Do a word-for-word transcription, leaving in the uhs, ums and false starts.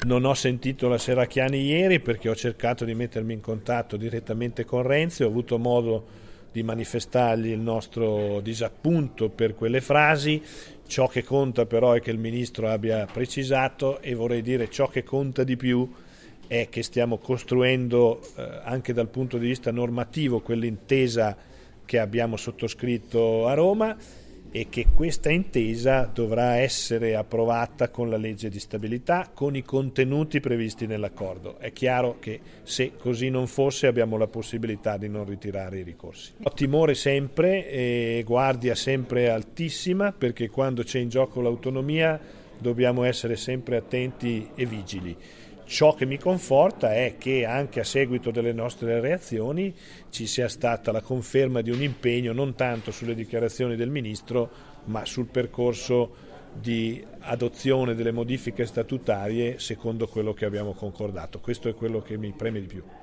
Non ho sentito la Serracchiani ieri perché ho cercato di mettermi in contatto direttamente con Renzi, ho avuto modo di manifestargli il nostro disappunto per quelle frasi. Ciò che conta però è che il Ministro abbia precisato, e vorrei dire ciò che conta di più è che stiamo costruendo eh, anche dal punto di vista normativo quell'intesa che abbiamo sottoscritto a Roma e che questa intesa dovrà essere approvata con la legge di stabilità, con i contenuti previsti nell'accordo. È chiaro che se così non fosse abbiamo la possibilità di non ritirare i ricorsi. Ho timore sempre e guardia sempre altissima, perché quando c'è in gioco l'autonomia dobbiamo essere sempre attenti e vigili. Ciò che mi conforta è che anche a seguito delle nostre reazioni ci sia stata la conferma di un impegno non tanto sulle dichiarazioni del Ministro, ma sul percorso di adozione delle modifiche statutarie secondo quello che abbiamo concordato. Questo è quello che mi preme di più.